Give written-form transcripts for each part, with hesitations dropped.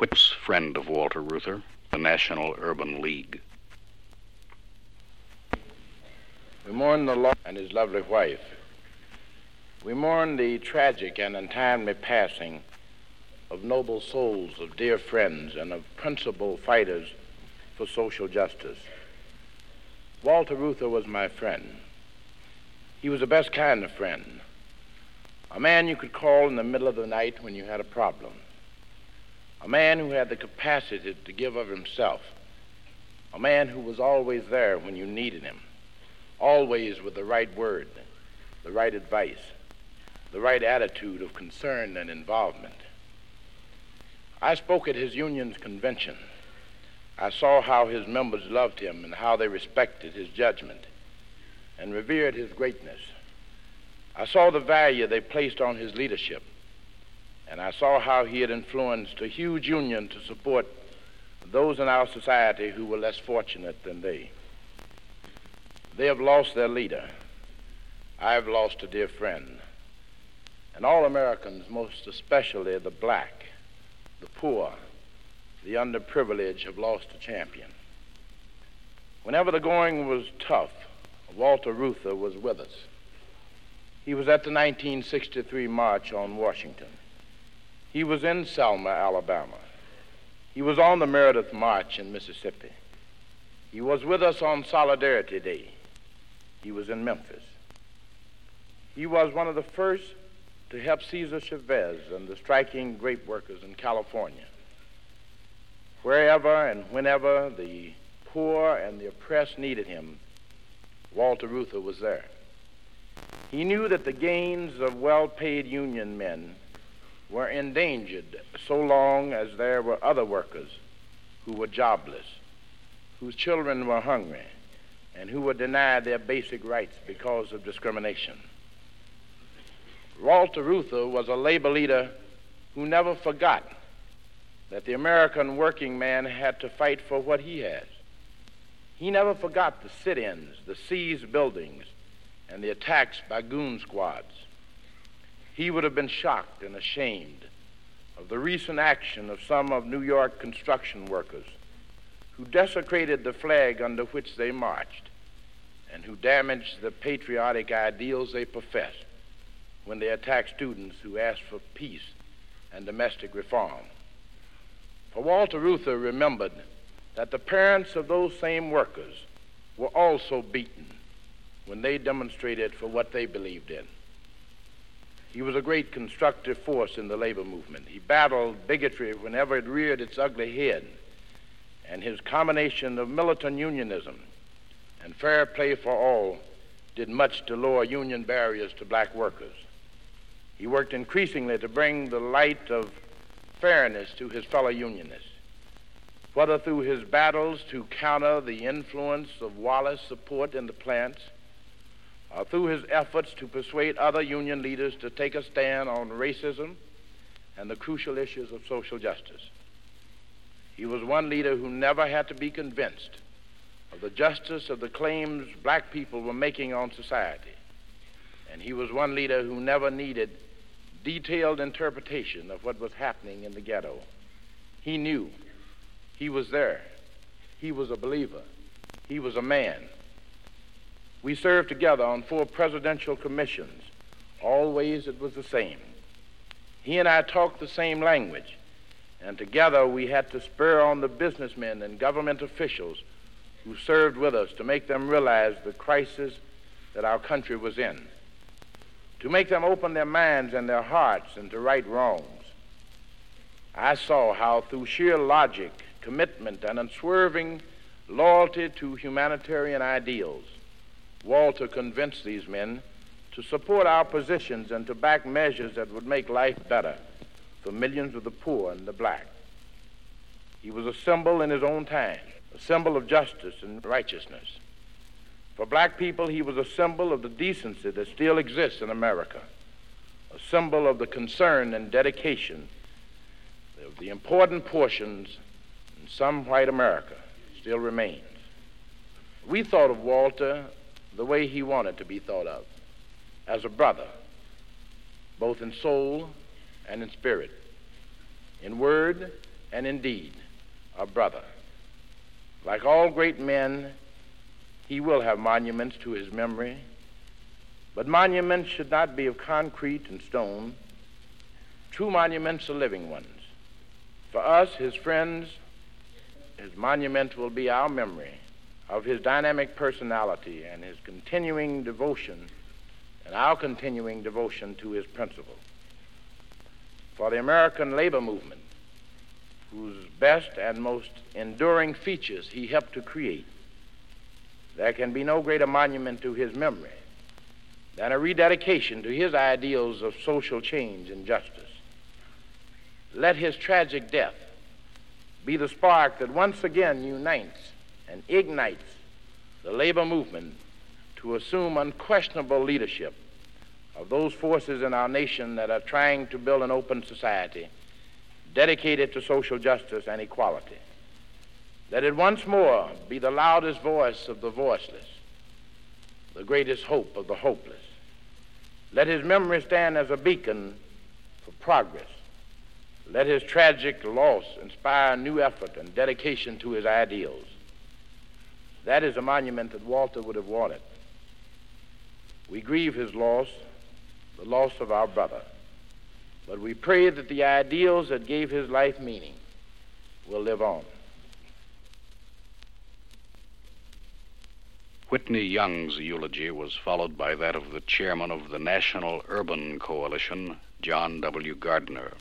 Whit's friend of Walter Reuther, the National Urban League. We mourn the loss and his lovely wife. We mourn the tragic and untimely passing of noble souls, of dear friends, and of principal fighters for social justice. Walter Reuther was my friend. He was the best kind of friend. A man you could call in the middle of the night when you had a problem. A man who had the capacity to give of himself. A man who was always there when you needed him. Always with the right word, the right advice, the right attitude of concern and involvement. I spoke at his union's convention. I saw how his members loved him and how they respected his judgment and revered his greatness. I saw the value they placed on his leadership, and I saw how he had influenced a huge union to support those in our society who were less fortunate than they. They have lost their leader. I have lost a dear friend. And all Americans, most especially the black, the poor, the underprivileged, have lost a champion. Whenever the going was tough, Walter Reuther was with us. He was at the 1963 March on Washington. He was in Selma, Alabama. He was on the Meredith March in Mississippi. He was with us on Solidarity Day. He was in Memphis. He was one of the first to help Cesar Chavez and the striking grape workers in California. Wherever and whenever the poor and the oppressed needed him, Walter Reuther was there. He knew that the gains of well-paid union men were endangered so long as there were other workers who were jobless, whose children were hungry, and who were denied their basic rights because of discrimination. Walter Reuther was a labor leader who never forgot that the American working man had to fight for what he has. He never forgot the sit-ins, the seized buildings, and the attacks by goon squads. He would have been shocked and ashamed of the recent action of some of New York construction workers who desecrated the flag under which they marched and who damaged the patriotic ideals they professed when they attacked students who asked for peace and domestic reform. For Walter Reuther remembered that the parents of those same workers were also beaten when they demonstrated for what they believed in. He was a great constructive force in the labor movement. He battled bigotry whenever it reared its ugly head, and his combination of militant unionism and fair play for all did much to lower union barriers to black workers. He worked increasingly to bring the light of fairness to his fellow unionists, whether through his battles to counter the influence of Wallace support in the plants, or through his efforts to persuade other union leaders to take a stand on racism and the crucial issues of social justice. He was one leader who never had to be convinced of the justice of the claims black people were making on society. And he was one leader who never needed detailed interpretation of what was happening in the ghetto. He knew. He was there. He was a believer. He was a man. We served together on 4 presidential commissions. Always it was the same. He and I talked the same language, and together we had to spur on the businessmen and government officials who served with us to make them realize the crisis that our country was in, to make them open their minds and their hearts and to right wrongs. I saw how through sheer logic, commitment, and unswerving loyalty to humanitarian ideals, Walter convinced these men to support our positions and to back measures that would make life better for millions of the poor and the black. He was a symbol in his own time, a symbol of justice and righteousness. For black people, he was a symbol of the decency that still exists in America, a symbol of the concern and dedication of the important portions in some white America still remains. We thought of Walter the way he wanted to be thought of, as a brother, both in soul and in spirit, in word and indeed a brother. Like all great men, he will have monuments to his memory, but monuments should not be of concrete and stone. True monuments are living ones. For us, his friends, his monument will be our memory of his dynamic personality and his continuing devotion, and our continuing devotion to his principle. For the American labor movement, whose best and most enduring features he helped to create, there can be no greater monument to his memory than a rededication to his ideals of social change and justice. Let his tragic death be the spark that once again unites and ignites the labor movement to assume unquestionable leadership of those forces in our nation that are trying to build an open society dedicated to social justice and equality. Let it once more be the loudest voice of the voiceless, the greatest hope of the hopeless. Let his memory stand as a beacon for progress. Let his tragic loss inspire new effort and dedication to his ideals. That is a monument that Walter would have wanted. We grieve his loss, the loss of our brother, but we pray that the ideals that gave his life meaning will live on. Whitney Young's eulogy was followed by that of the chairman of the National Urban Coalition, John W. Gardner.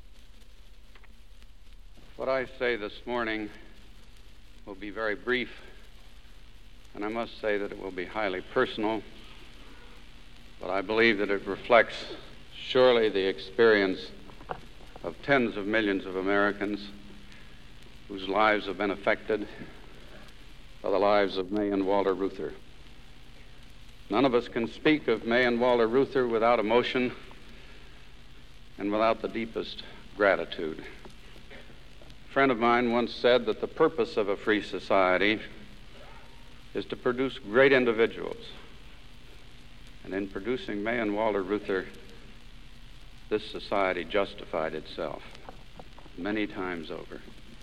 What I say this morning will be very brief, and I must say that it will be highly personal, but I believe that it reflects surely the experience of tens of millions of Americans whose lives have been affected by the lives of May and Walter Reuther. None of us can speak of May and Walter Reuther without emotion and without the deepest gratitude. A friend of mine once said that the purpose of a free society is to produce great individuals. And in producing May and Walter Reuther, this society justified itself many times over.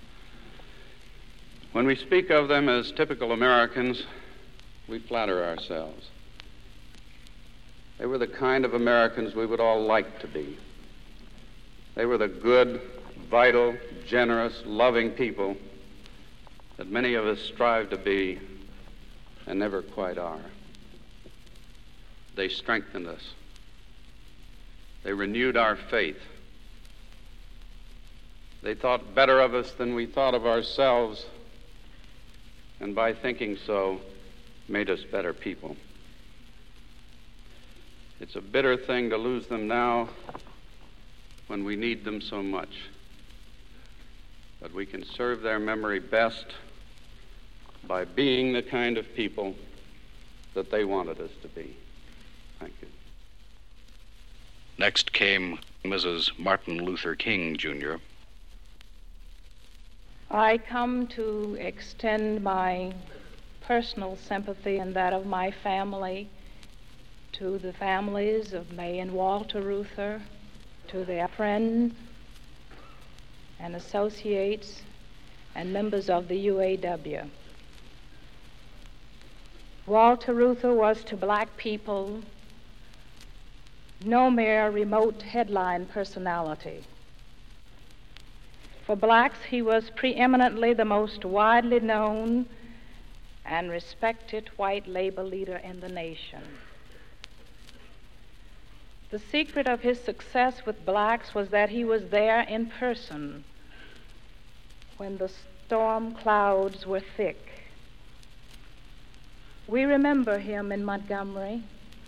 When we speak of them as typical Americans, we flatter ourselves. They were the kind of Americans we would all like to be. They were the good, vital, generous, loving people that many of us strive to be and never quite are. They strengthened us. They renewed our faith. They thought better of us than we thought of ourselves, and by thinking so, made us better people. It's a bitter thing to lose them now when we need them so much. But we can serve their memory best by being the kind of people that they wanted us to be. Thank you. Next came Mrs. Martin Luther King, Jr. I come to extend my personal sympathy and that of my family to the families of May and Walter Reuther, to their friends and associates and members of the UAW. Walter Reuther was to black people no mere remote headline personality. For blacks, he was preeminently the most widely known and respected white labor leader in the nation. The secret of his success with blacks was that he was there in person when the storm clouds were thick. We remember him in Montgomery.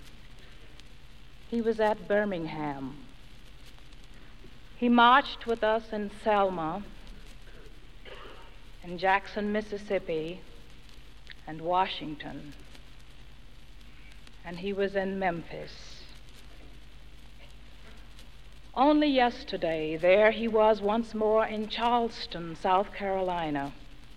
He was at Birmingham. He marched with us in Selma, in Jackson, Mississippi, and Washington. And he was in Memphis. Only yesterday, there he was once more in Charleston, South Carolina.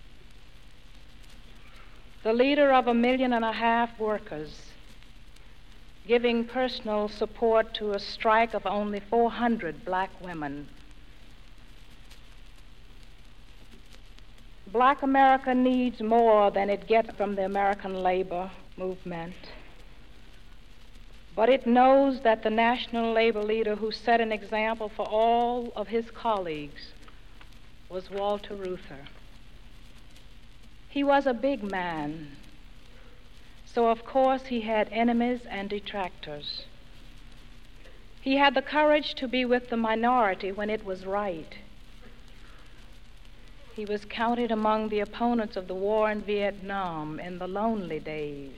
The leader of 1.5 million workers, giving personal support to a strike of only 400 black women. Black America needs more than it gets from the American labor movement. But it knows that the national labor leader who set an example for all of his colleagues was Walter Reuther. He was a big man, so of course he had enemies and detractors. He had the courage to be with the minority when it was right. He was counted among the opponents of the war in Vietnam in the lonely days.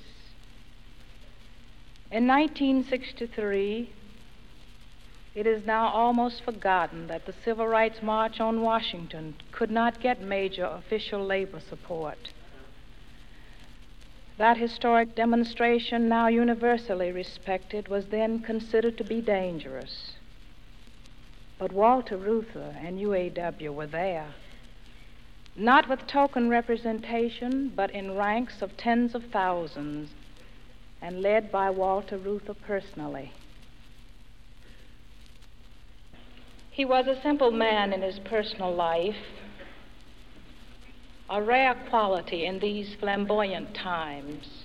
In 1963, it is now almost forgotten that the Civil Rights March on Washington could not get major official labor support. That historic demonstration, now universally respected, was then considered to be dangerous. But Walter Reuther and UAW were there, not with token representation, but in ranks of tens of thousands, and led by Walter Reuther personally. He was a simple man in his personal life, a rare quality in these flamboyant times.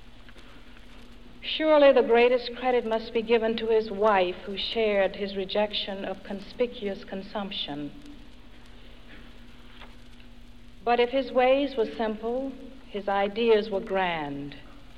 Surely the greatest credit must be given to his wife, who shared his rejection of conspicuous consumption. But if his ways were simple, his ideas were grand.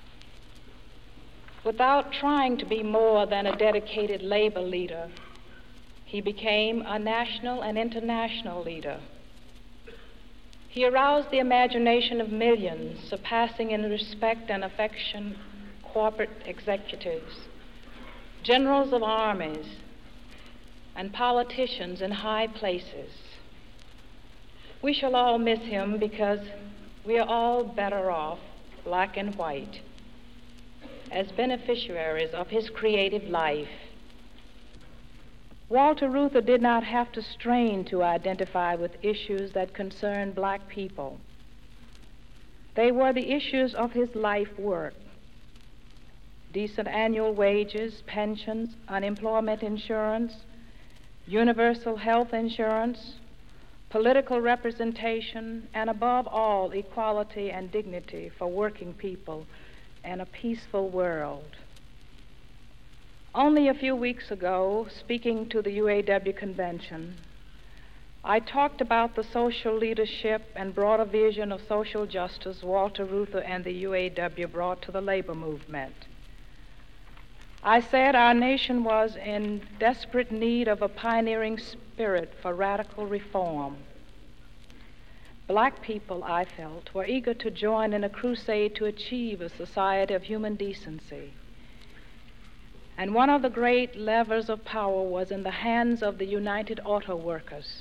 Without trying to be more than a dedicated labor leader, he became a national and international leader. He aroused the imagination of millions, surpassing in respect and affection corporate executives, generals of armies, and politicians in high places. We shall all miss him because we are all better off, black and white, as beneficiaries of his creative life. Walter Reuther did not have to strain to identify with issues that concern black people. They were the issues of his life work: decent annual wages, pensions, unemployment insurance, universal health insurance, political representation, and above all, equality and dignity for working people and a peaceful world. Only a few weeks ago, speaking to the UAW convention, I talked about the social leadership and broader vision of social justice Walter Reuther and the UAW brought to the labor movement. I said our nation was in desperate need of a pioneering spirit for radical reform. Black people, I felt, were eager to join in a crusade to achieve a society of human decency. And one of the great levers of power was in the hands of the United Auto Workers.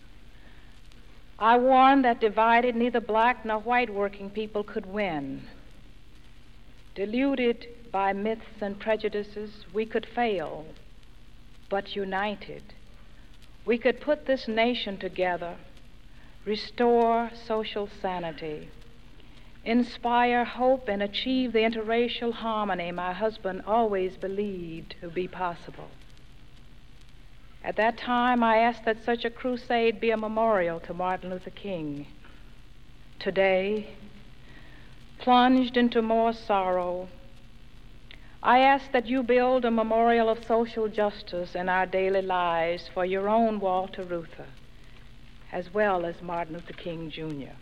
I warned that divided, neither black nor white working people could win. Deluded by myths and prejudices, we could fail, but united, we could put this nation together, restore social sanity, inspire hope, and achieve the interracial harmony my husband always believed to be possible. At that time, I asked that such a crusade be a memorial to Martin Luther King. Today, plunged into more sorrow, I ask that you build a memorial of social justice in our daily lives for your own Walter Reuther, as well as Martin Luther King, Jr.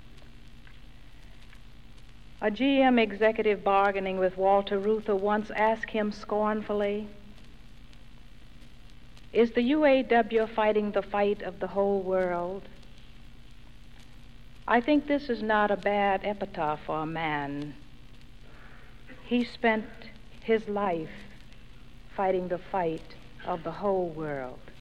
A GM executive bargaining with Walter Reuther once asked him scornfully, "Is the UAW fighting the fight of the whole world?" I think this is not a bad epitaph for a man. He spent his life fighting the fight of the whole world.